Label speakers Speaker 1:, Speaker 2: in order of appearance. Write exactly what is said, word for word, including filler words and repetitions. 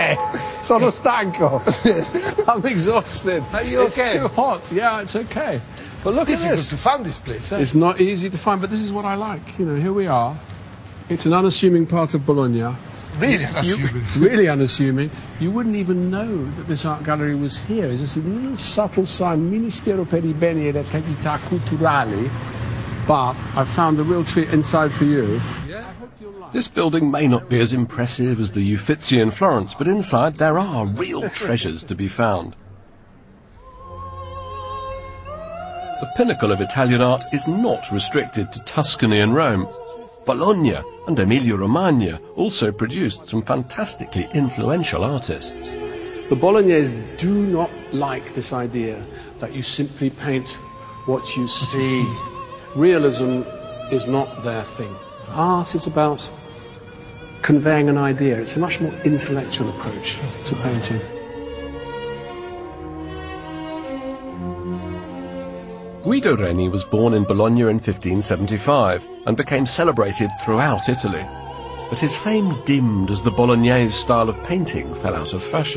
Speaker 1: okay. Sono stanco. I'm exhausted.
Speaker 2: Are you
Speaker 1: it's
Speaker 2: okay?
Speaker 1: It's too hot. Yeah, it's okay. But
Speaker 2: it's
Speaker 1: look at
Speaker 2: difficult
Speaker 1: this.
Speaker 2: to find this place. Eh?
Speaker 1: It's not easy to find, but this is what I like. You know, here we are. It's an unassuming part of Bologna.
Speaker 2: Really unassuming.
Speaker 1: You, really unassuming. You wouldn't even know that this art gallery was here. It's just a little subtle sign, Ministero per i beni e le attività culturali. But I found the real treat inside for you.
Speaker 2: Yeah.
Speaker 3: This building may not be as impressive as the Uffizi in Florence, but inside there are real treasures to be found. The pinnacle of Italian art is not restricted to Tuscany and Rome. Bologna and Emilia-Romagna also produced some fantastically influential artists.
Speaker 1: The Bolognese do not like this idea that you simply paint what you see. Realism is not their thing. Art is about conveying an idea. It's a much more intellectual approach to painting.
Speaker 3: Guido Reni was born in Bologna in fifteen seventy-five and became celebrated throughout Italy. But his fame dimmed as the Bolognese style of painting fell out of fashion.